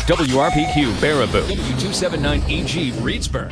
WRPQ Baraboo, W279EG Reedsburg.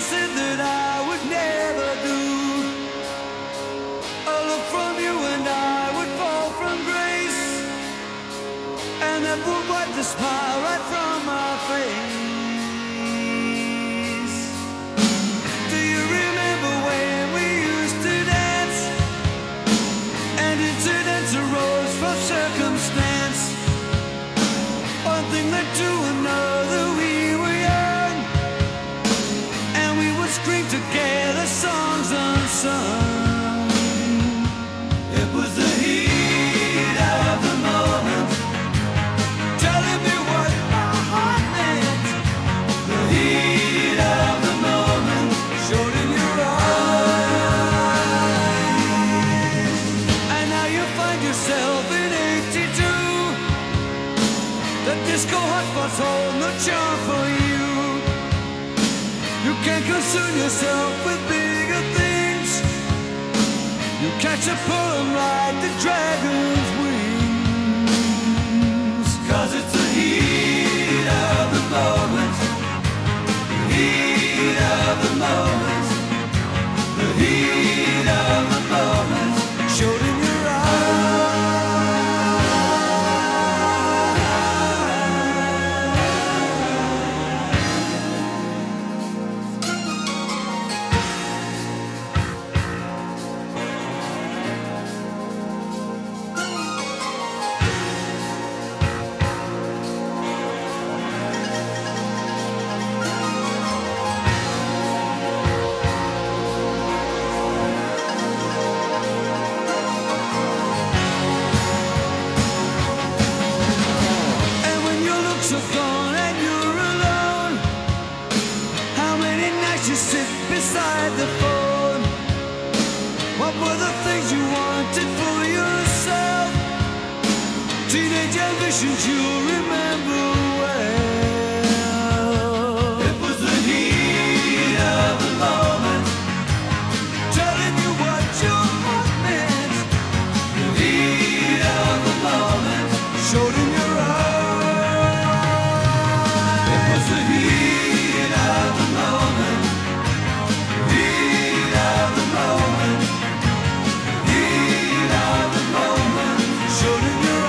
said that I would never do. A look from you and I would fall from grace, and that would wipe the smile right from my face. Do you remember when we used to dance, and incidents arose from circumstance? One thing led to another, we were young, and we would scream together songs unsung. It was the heat of the moment, telling me what my heart meant. The heat of the moment showed in your eyes. And now you find yourself in 82. The disco hotspots hold no charm for you. You can't concern yourself with bigger things. You catch a poem like the dragon's wings. 'Cause it's the heat of the moment, the heat of the moment, the heat of the moment showed in your beside the phone. What were the things you wanted for yourself? Teenage ambitions you remember well. It was the heat of the moment, telling you what your heart meant. The heat of the moment showed in your eyes. It was the heat of the moment, heat of the moment, heat of the moment showed in your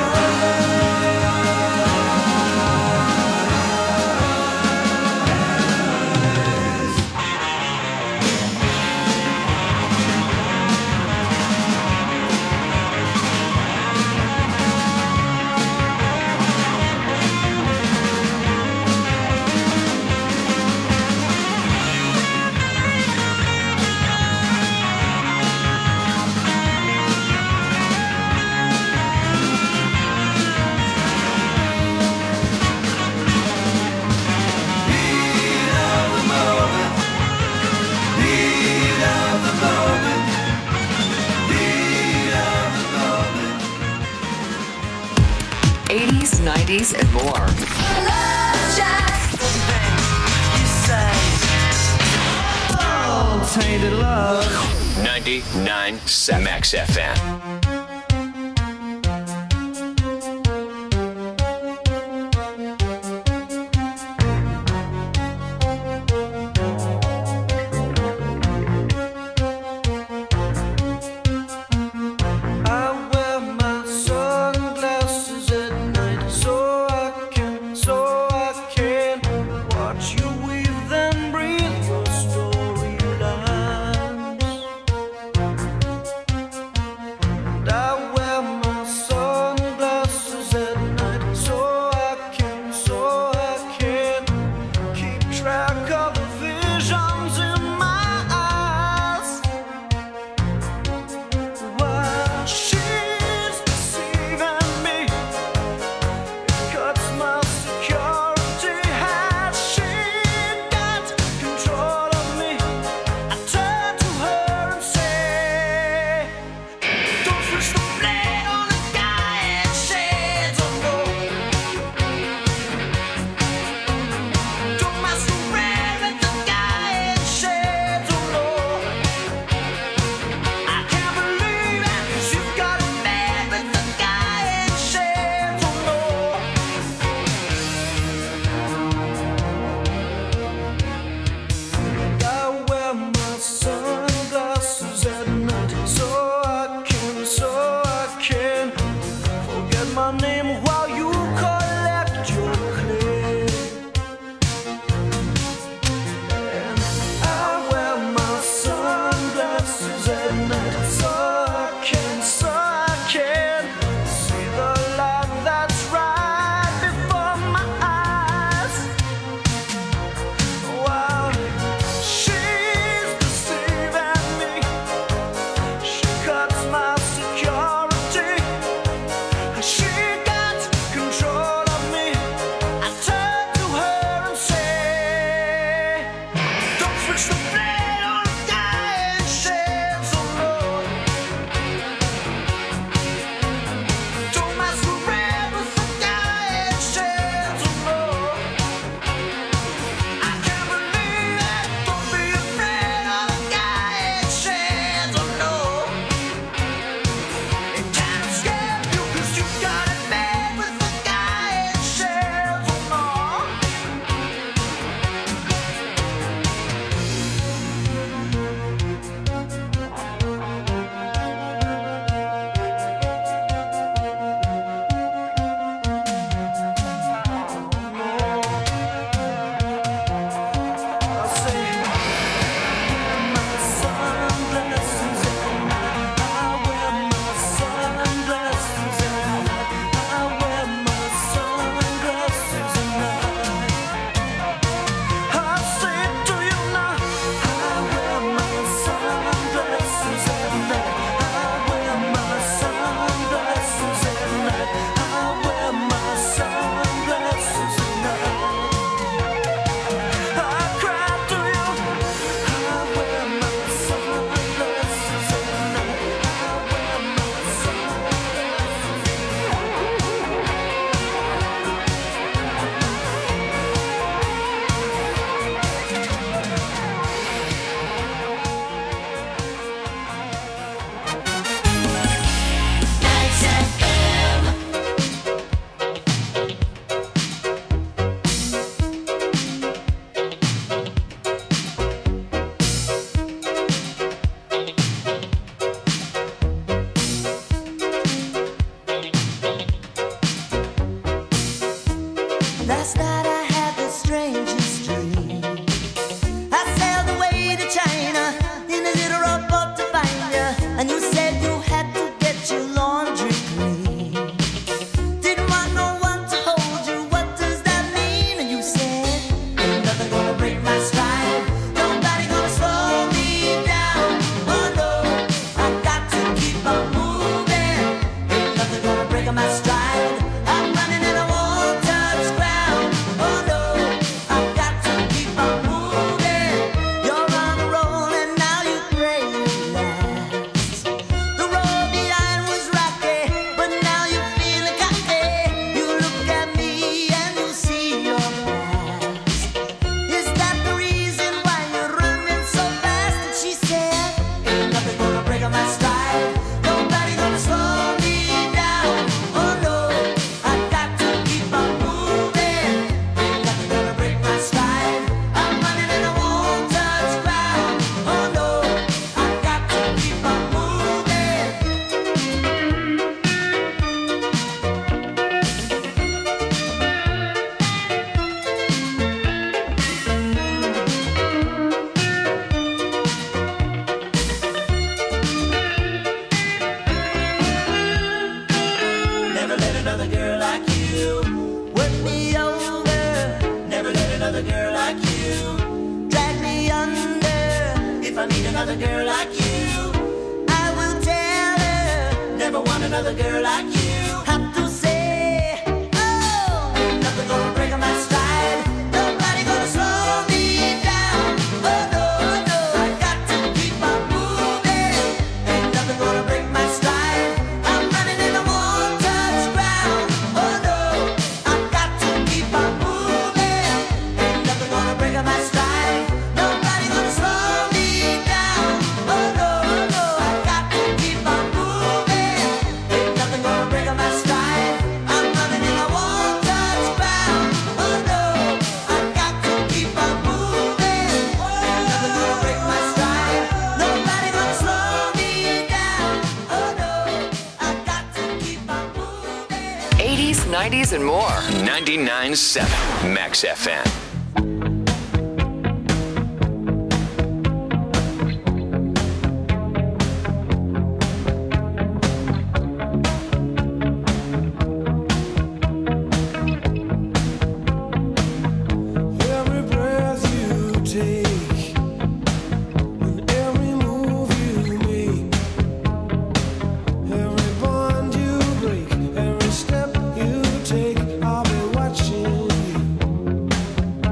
and more. Tainted love. 99.7 Max FM. Last night I had the strangest dream. I sailed away to China in a little rowboat to find you, and you said you had to get your laundry clean. Didn't want no one to hold you, what does that mean? And you said, ain't nothing gonna break my stride, nobody gonna slow me down. Oh no, I got to keep on moving, ain't nothing gonna break my stride. I'm running and I won't touch ground. Oh no, I've got to keep on moving. You're on a roll and now you pray it lasts. The road behind was rocky, but now you're feeling cocky. You look at me and you see your past. Is that the reason why you're running so fast? And she said, ain't nothing gonna break my stride, nobody gonna slow me down. Oh no, I got to keep on moving, ain't nothing gonna break my stride. I'm running and I won't touch ground. Oh no, I got to keep on moving. Never let another girl like you work me over. Never let another girl like you drag me under. If I meet another girl like you, I will tell her. Never want another girl like you. Have to say, oh, ain't nothing gonna break my stride, nobody gonna slow me down. Oh no, no, I got to keep on moving, ain't nothing gonna break my stride. I'm running and I won't touch ground. Oh no, I've got to keep on moving, ain't nothing gonna break my stride, nobody gonna slow me down. Oh no, no, I got to keep on moving, ain't nothing gonna break my stride. I'm running and I won't touch ground. Oh no, I've got to keep on moving, ain't nothing gonna break my stride, nobody gonna slow me down. Oh no, I've got to keep on moving. 80s, 90s, and more. 99.7 Max FM. Every breath you take and every move you make, every bond you break, every step you take, I'll be watching you.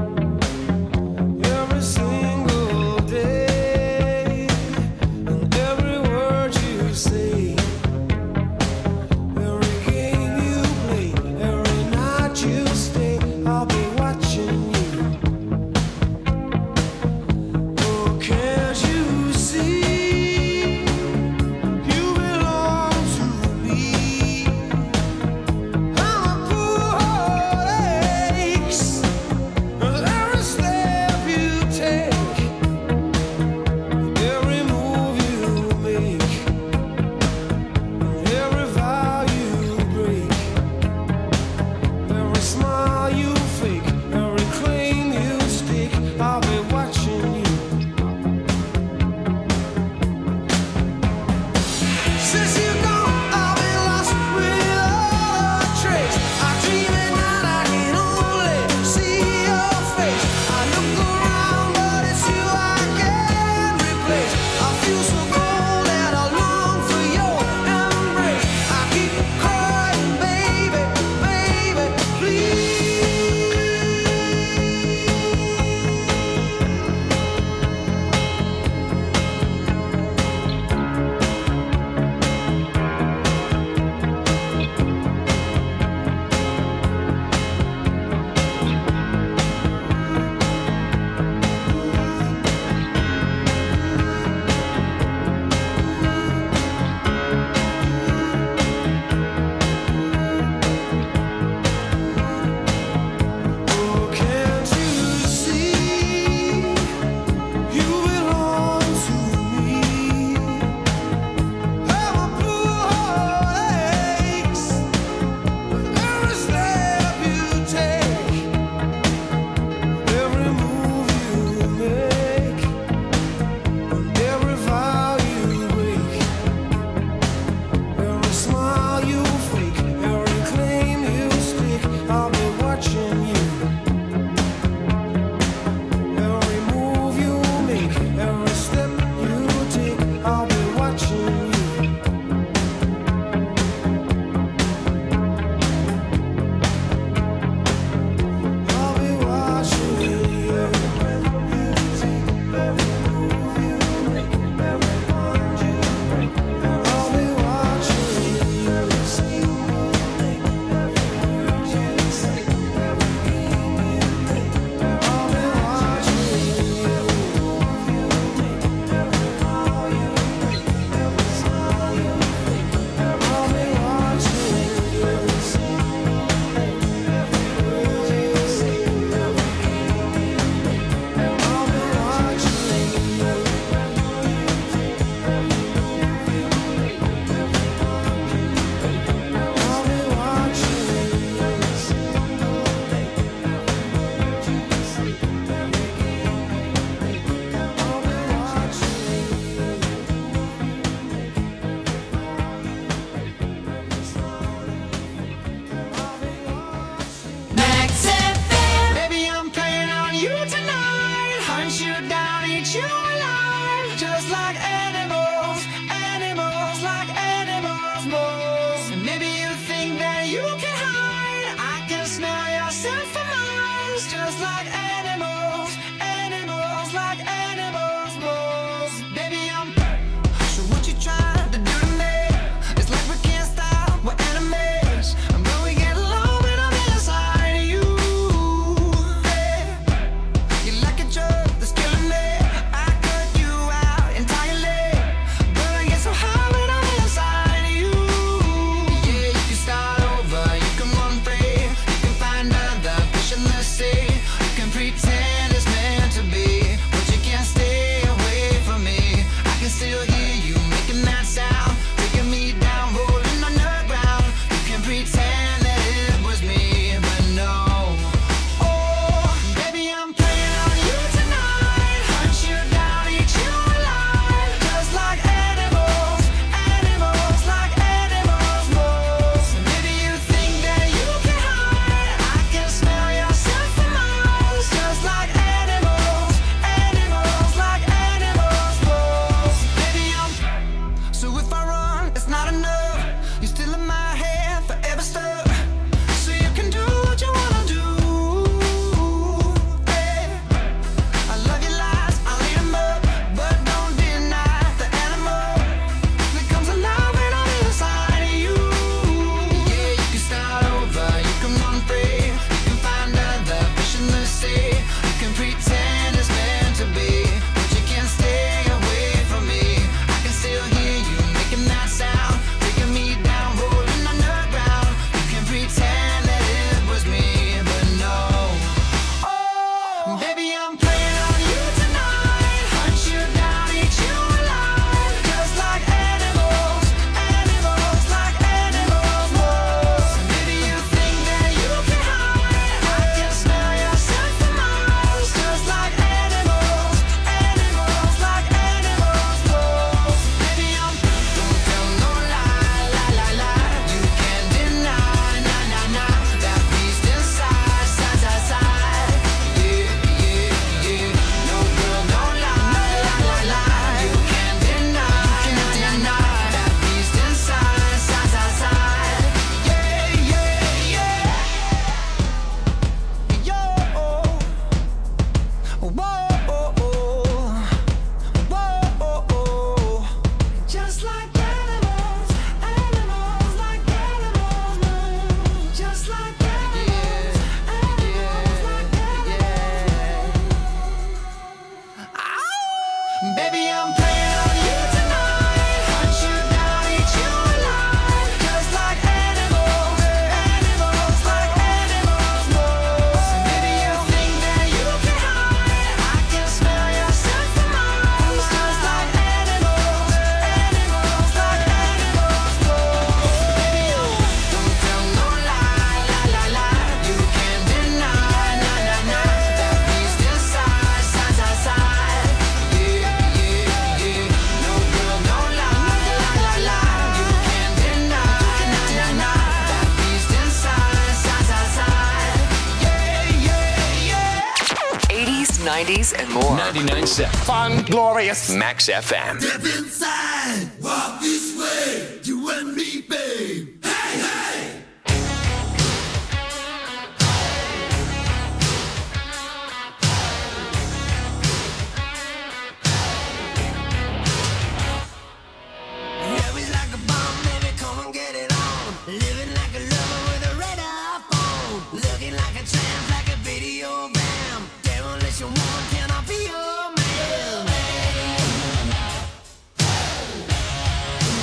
like animals, animals like animals, moles. Baby, I'm so what you trying to do to me? It's like we can't stop, we're enemies, but we get along when I'm inside of you. Hey, you're like a drug that's killing me. I cut you out entirely, but I get so high when I'm inside of you. Yeah, you can start over, you can run free, you can find other fish in the sea. You can pretend it's meant to be, but you can't stay away from me. I can still hear you making that sound, taking me down, rolling on the ground. You can pretend that it was me, but no. Oh, baby, I'm playing on you tonight. Hunt you down, eat you alive, just like animals, animals like animals, moles. Maybe you think that you can hide. I can smell yourself for miles, just like animals, animals like animals, moles. Baby, I'm so if I run, it's not enough. You're still in my head, forever stuck. So you can do what you wanna do. Hey, I love your lies, I'll eat 'em up, but don't deny the animal that comes alive when I'm inside of you. Yeah, you can start over, you can run free, you can find other fish in the sea. You can pretend it's meant to be, but you can't stay away from me. I can still hear you making that sound, taking me down, rolling on the ground. You can pretend that it was me, but no. Oh, baby, I'm playing on you tonight. Hunt you down, eat you alive, just like animals, animals like animals, moles. Maybe you think that you can hide. I can smell yourself for miles, just like animals, animals like animals, moles. Baby, I'm don't tell no lie, lie, lie, lie. You can't deny, nah, nah, nah, that beast inside, side, side, side. Yeah, yeah, yeah. No girl, no lie, lie, lie, lie. You can't deny, nah, nah, nah, that beast inside, side, side, side. Yeah, yeah, yeah. Yo, whoa, just like animals, animals like animals, moves. Just like animals, animals like animals. Baby, I'm playing on you tonight. Hunt you down, eat you alive, just like animals, animals like animals, moves. Maybe you think that you can hide. I can smell yourself for miles, just like animals, animals like animals, moves. Baby, don't tell no lie, lie, lie, lie. You can't deny, nah, nah, nah, that beast inside, side, side, side. Yeah, yeah, yeah. No girl, no lie, lie, lie, lie. You can't deny, nah, nah, nah, that beast inside, side, side, side. Yeah, yeah, yeah. 80s, 90s, and more. 99.7 Fun, glorious. Max FM. Step inside, walk this way, you and me, babe. Hey, hey! Love is like a bomb, baby, come and get it on. Living like a lover with a radar phone. Looking like a tramp, like a video bam. Demolition woman, can I be your man?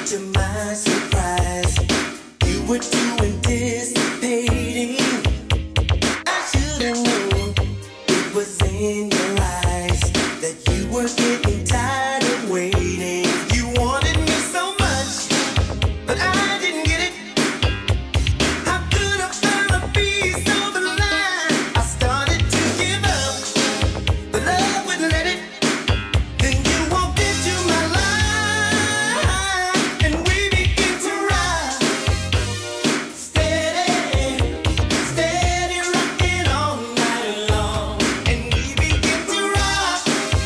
to my surprise, you were doing dissipating. I should have known it was in your eyes that you were getting tired of waiting. You wanted me so much, but I didn't get it. How could I find a piece of the line? I started to give up, but love wouldn't let it. Then you walked into my life, and we began to ride. Steady, steady rocking all night long, and we began to rock.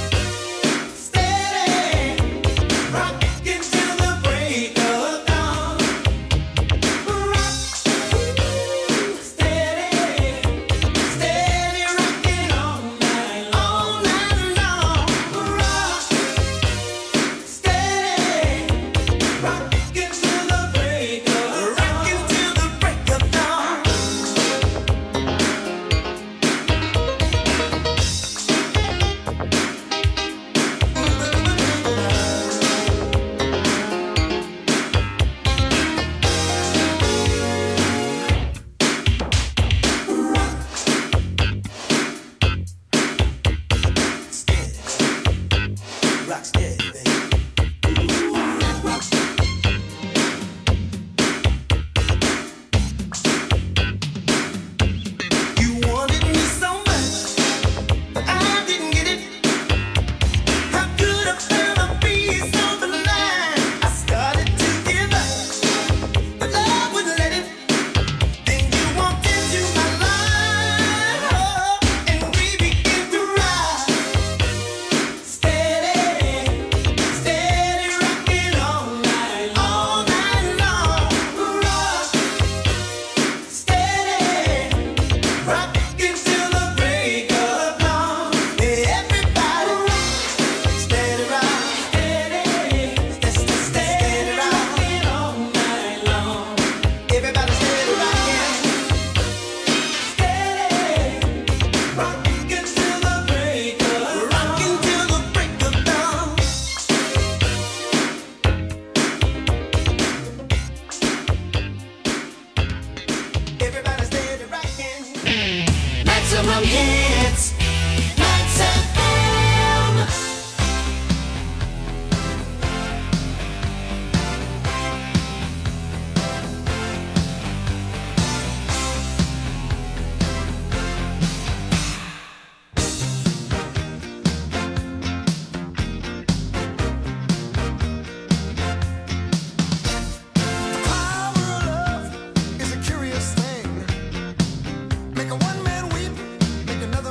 Steady, rocking till the break of dawn. Rock, steady, steady rocking all night long. Rock, steady, rocking till the break of dawn. Rock steady, baby. You wanted me so much, but I didn't get it. How could I find a piece of the line? I started to give up, but love wouldn't let it. Then you walked into my life, and we began to ride. Steady, steady rocking all night long. Rock, steady, rocking till the break of dawn. Everybody rock, steady rock, steady rocking all night long. Everybody steady rocking, steady rocking till the break of dawn. Everybody steady rocking. Maximum hits. Max FM. Power of love is a curious thing. Make a one man weep, make another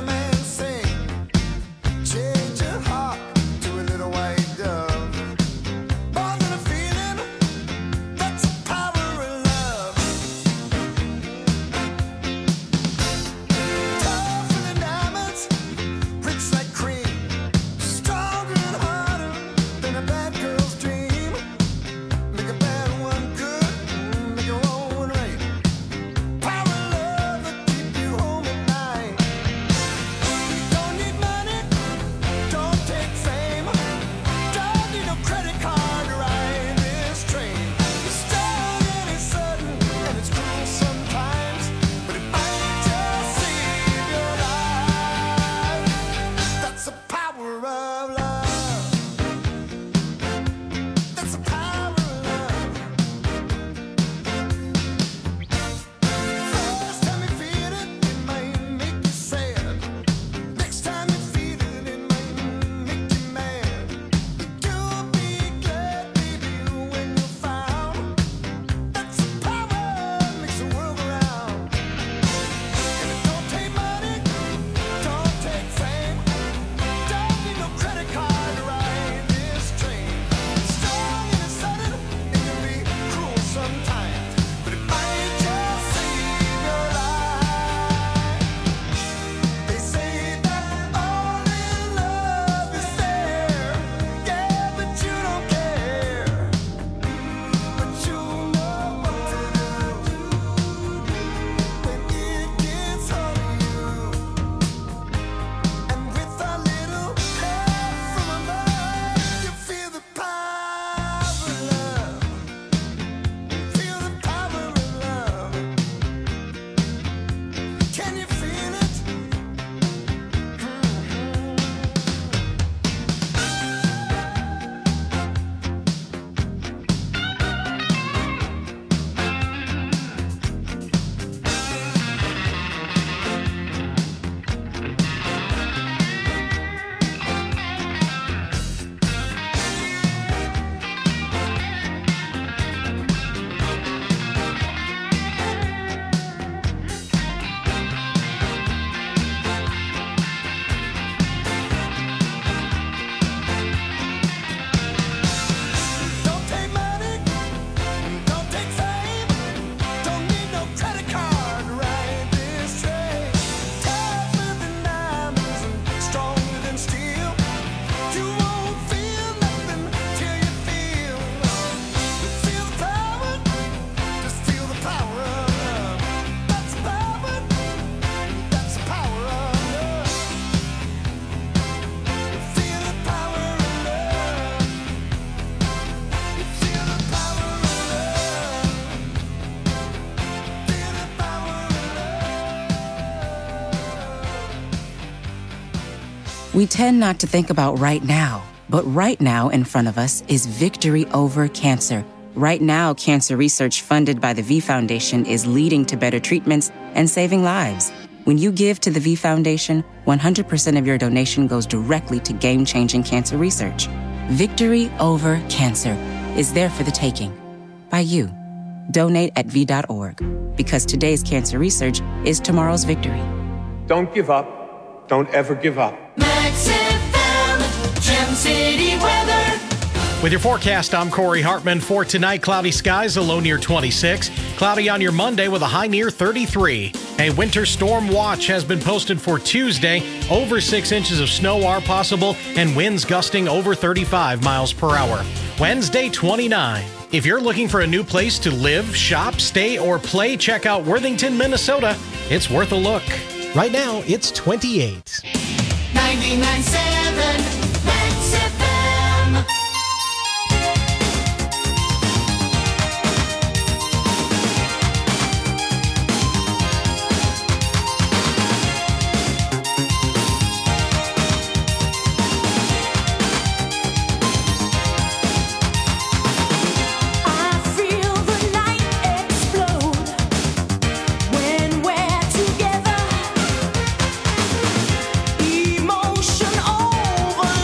We tend not to think about right now, but right now in front of us is victory over cancer. Right now, cancer research funded by the V Foundation is leading to better treatments and saving lives. When you give to the V Foundation, 100% of your donation goes directly to game-changing cancer research. Victory over cancer is there for the taking. By you. Donate at V.org. Because today's cancer research is tomorrow's victory. Don't give up. Don't ever give up. Max FM, Gem City weather. With your forecast, I'm Corey Hartman. For tonight, cloudy skies, a low near 26. Cloudy on your Monday with a high near 33. A winter storm watch has been posted for Tuesday. Over 6 inches of snow are possible and winds gusting over 35 miles per hour. Wednesday, 29. If you're looking for a new place to live, shop, stay, or play, check out Worthington, Minnesota. It's worth a look. Right now, it's 28. 99.7 Max FM. Emotion over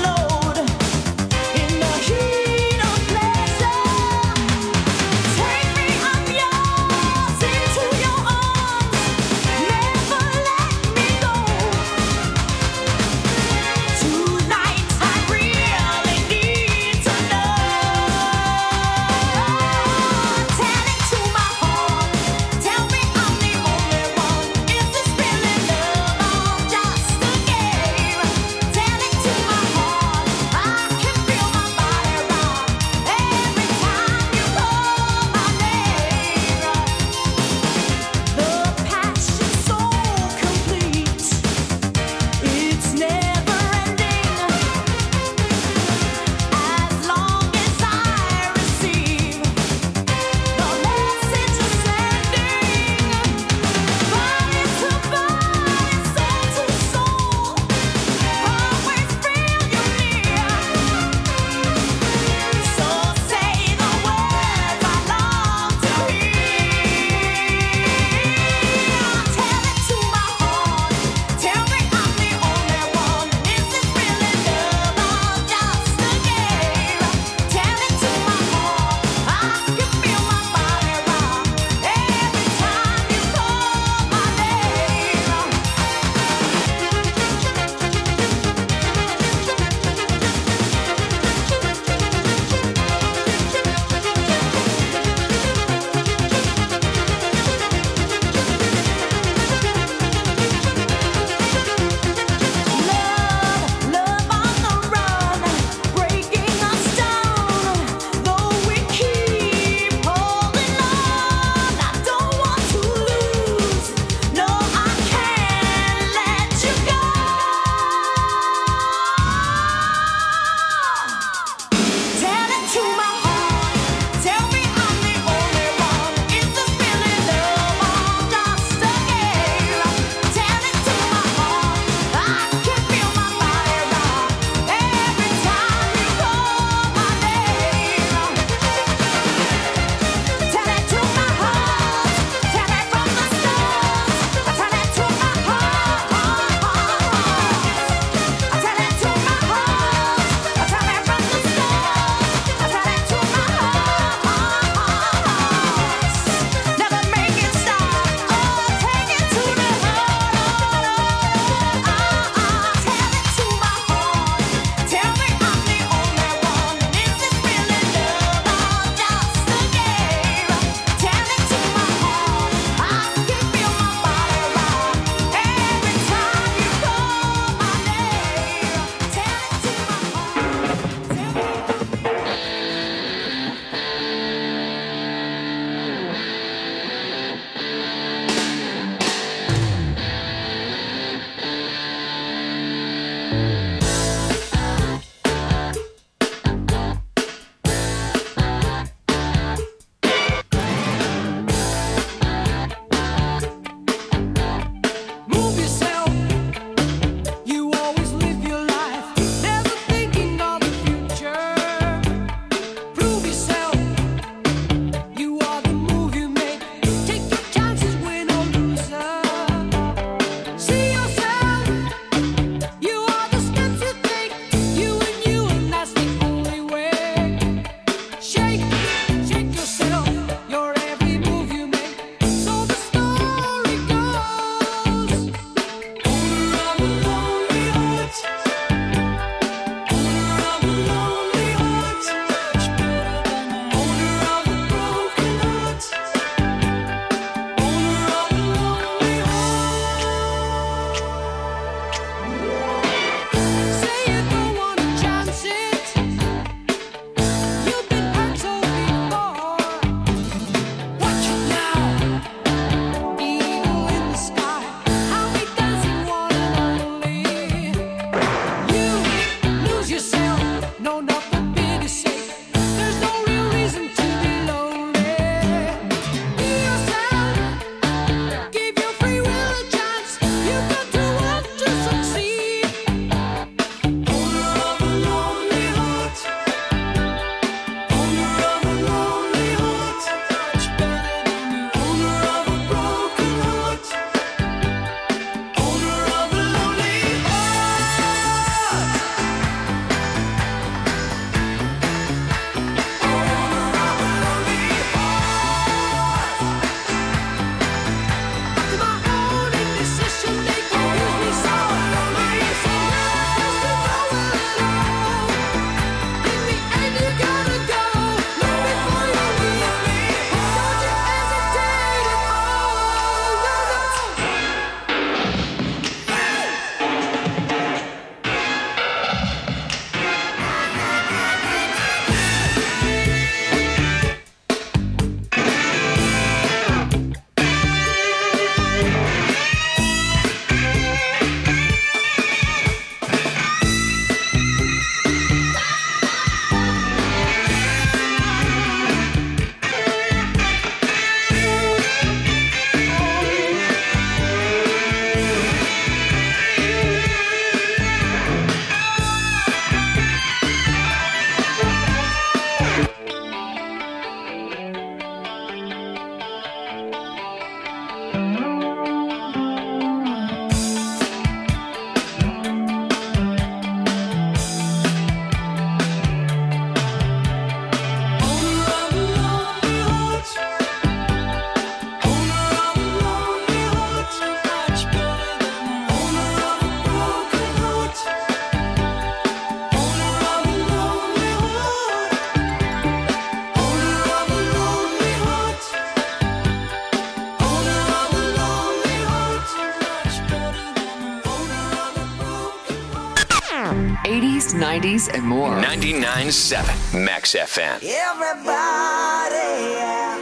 90s, and more. 99.7 Max FM. Everybody, yeah.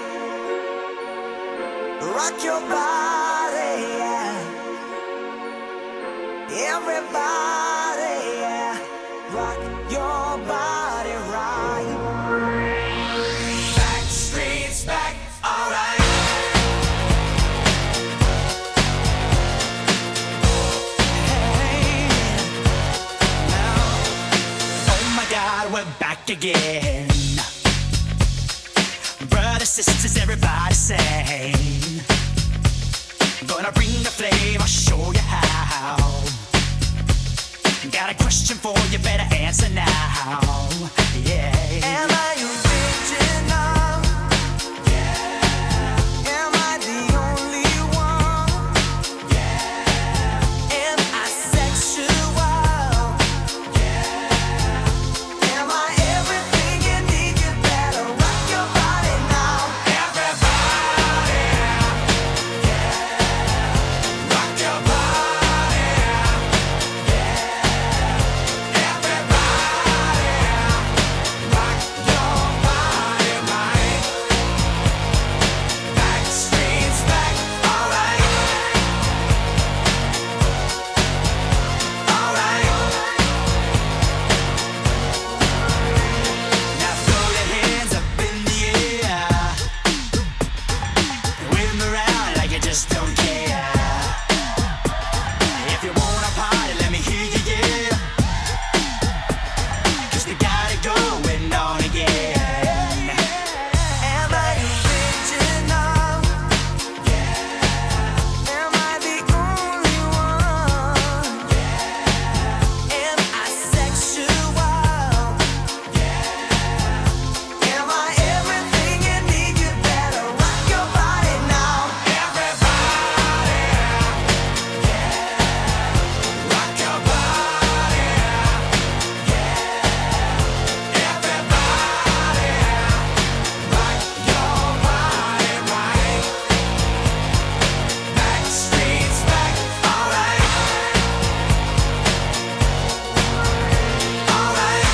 Rock your body, yeah. Everybody, yeah. Rock your body right. Back streets back, alright. Hey, now, oh my God, we're back again. Brothers, sisters, everybody sing. Gonna bring the flame, I'll show you how. Got a question for you, better answer now. Yeah. Am I original? Yeah. Am I the only one? Yeah. Am I sexual? Yeah. Am I everything you need? You better rock your body now. Everybody, yeah. Rock your body, yeah. Everybody, rock your body right. Back streets back, alright. Alright. Now throw your hands up in the air. Wave 'em around like you just don't care. If you wanna party, let me hear you, yeah. 'Cause we got it going on again. Am I original? Yeah. Am I the only one? Yeah. Am I sexual? Yeah. Am I everything you need? You better rock your body now. Everybody, yeah. Rock your body, yeah. Everybody, rock your body right. Back streets back, alright. Alright.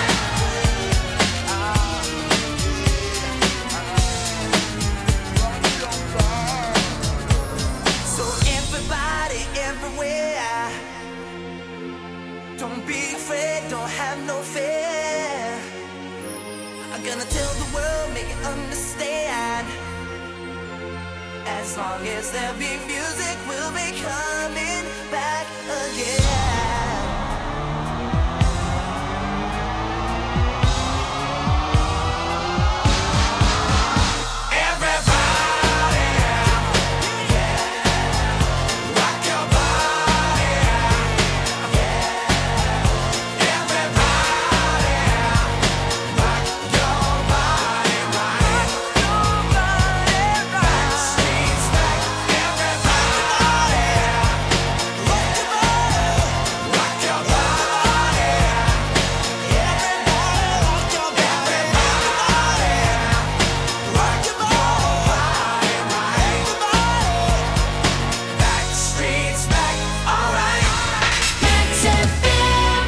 So everybody, everywhere, don't be afraid, don't have no fear. I'm gonna tell the world, make it understand. As long as there be music, we'll be coming back again. Everybody, yeah. Rock your body, yeah. Everybody, rock your body right. Back streets back, everybody, rock your body, back streets back, alright. Max FM.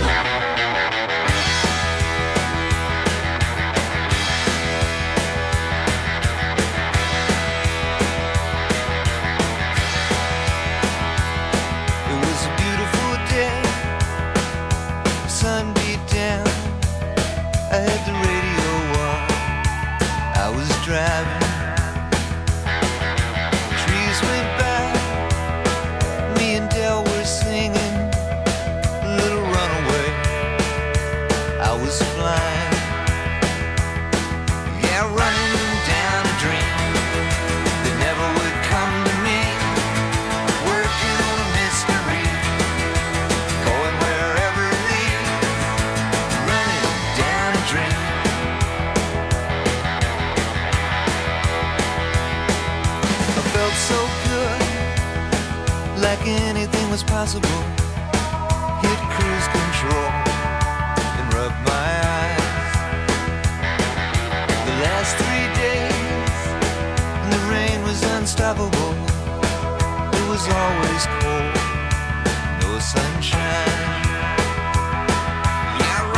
It was a beautiful day, sun beat down. I had the radio on, I was driving. Trees went by, me and Del were singing a little runaway. I was flying, yeah, running down a dream that never would come to me. Working on a mystery, going wherever it leads, running down a dream. I felt so good, like anything was possible. Hit cruise control and rubbed my eyes. The last 3 days, and the rain was unstoppable. It was always cold, no sunshine. Yeah,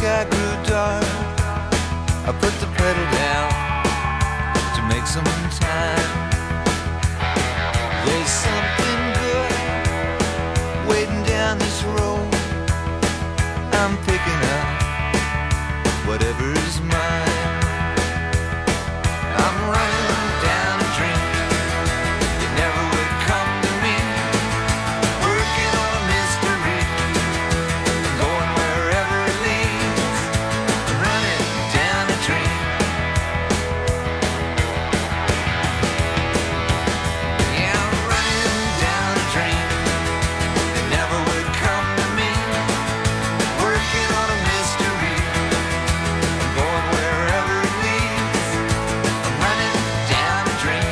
sky grew dark, I put the pedal down to make some time. There's something good waiting down this road. I'm picking up whatever's mine. I'm running down a dream that never would come to me, working on a mystery, going wherever it leads. I'm running down a dream. Yeah, I'm running down a dream that never would come to me, working on a mystery, going wherever it leads. I'm running down a dream.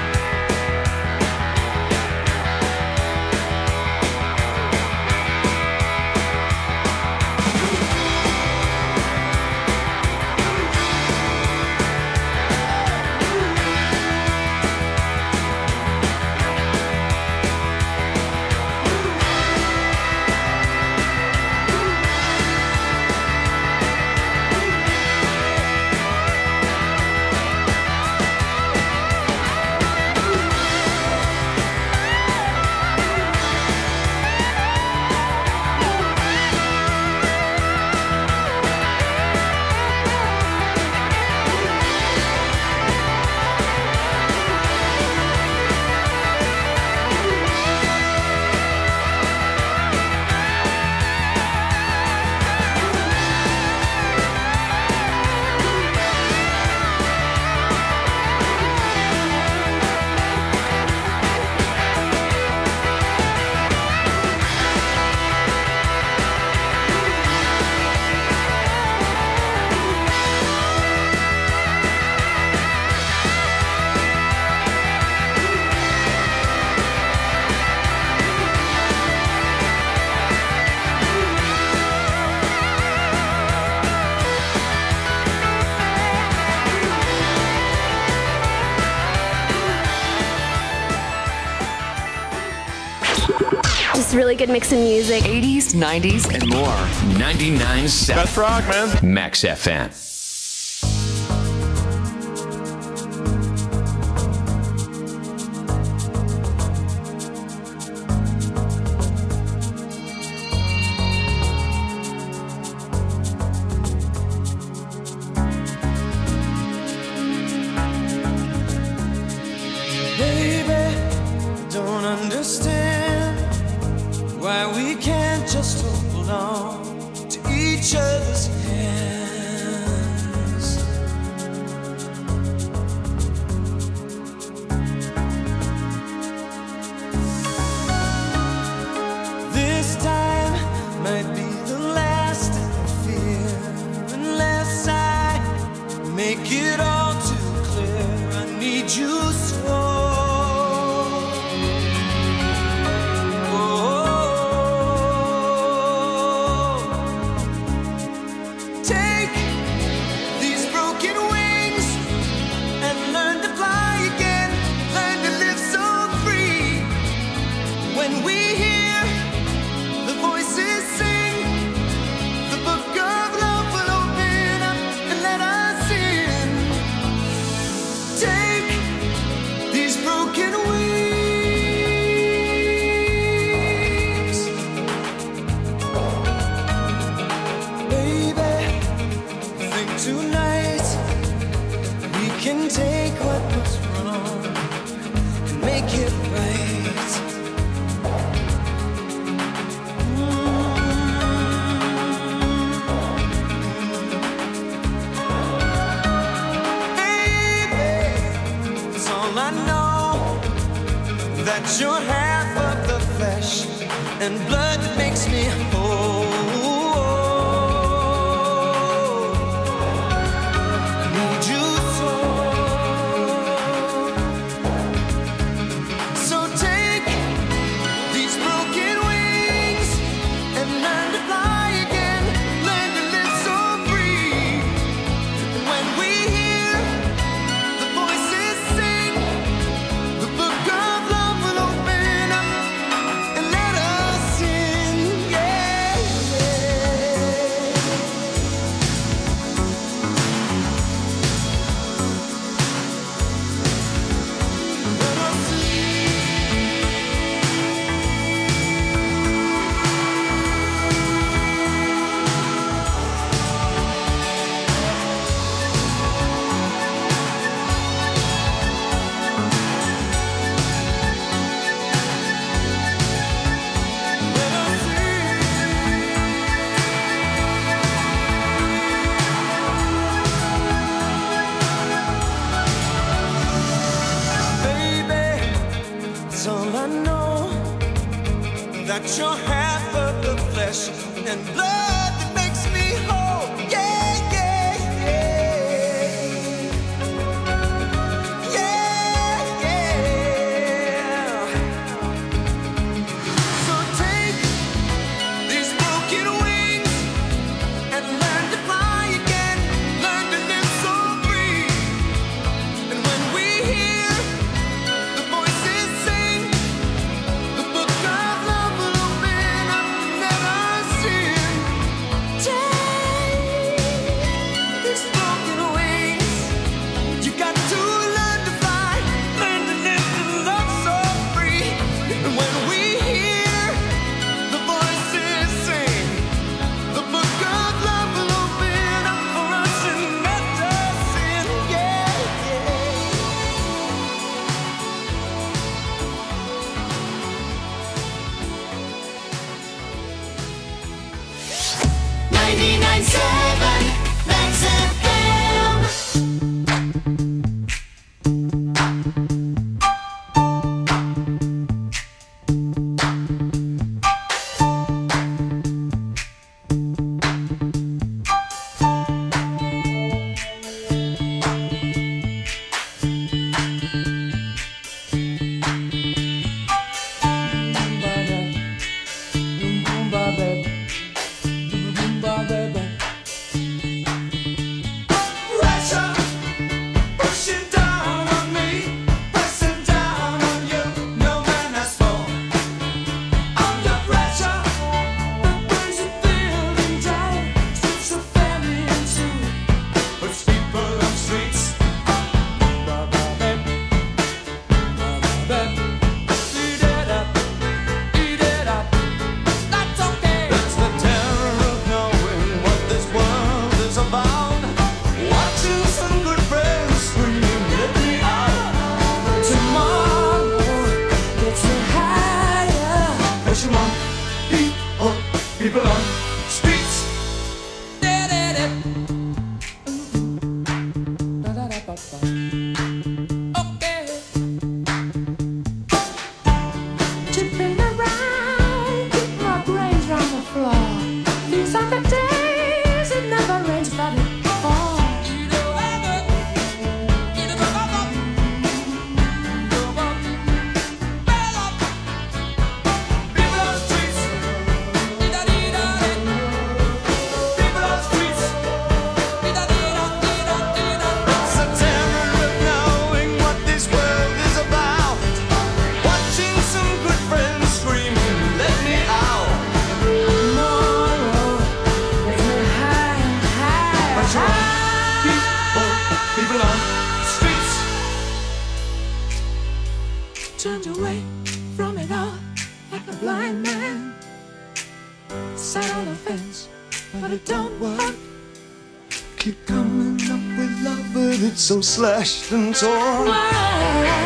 Just really good mix of music. 80s, 90s, and more. 99.7. Best rock, man. Max FM. Baby, don't understand why we can't just hold on to each other's hands. This time might be the last I fear, unless I make it all too clear. I need you so. Take these broken wings and learn to fly again, learn to live so free. When we hear the voices sing, the book of love will open up and let us in. Take these broken wings, baby. Think tonight we can take what was wrong and make it right. Baby, it's all I know, that you're half of the flesh and blood that makes me whole. I need you so. So take these broken wings and learn to fly again, learn to live so free. When we hear the voices sing, the book of love will open up and let us in. that you're half of the flesh and blood that makes me whole. Yeah, yeah, yeah. Yeah, yeah. So take these broken wings and learn to fly again. Learn to live so free. And when we hear the voices sing, the book of love will open up and never sin. Take these broken wings. You got to learn to fly, learn to live and love so free. And when we hear the voices sing, the book of love will open up for us and never sin. Yeah, yeah. 99.7 Max FM. Pressure pushing down on me, pressing down on you. No man has fallen under pressure. The burns are building down, strips of family in two, puts people on streets. Eat it up, eat it up. That's okay. That's the terror of knowing what this world is about. Watching some good friends scream, let me out. Tomorrow gets me higher. Pushing on people on streets. Okay. Tipping around, keep my brains round the floor. These are the days it never rains, but it falls. People on streets. People on streets. It's the terror of knowing what this world is about. Watching some good friends screaming, let me out. Tomorrow gets me higher. Pressure on people on streets. Turned away from it all like a blind man. Sat on the fence, but it don't work. Keep coming up with love, but it's so slashed and torn. Why?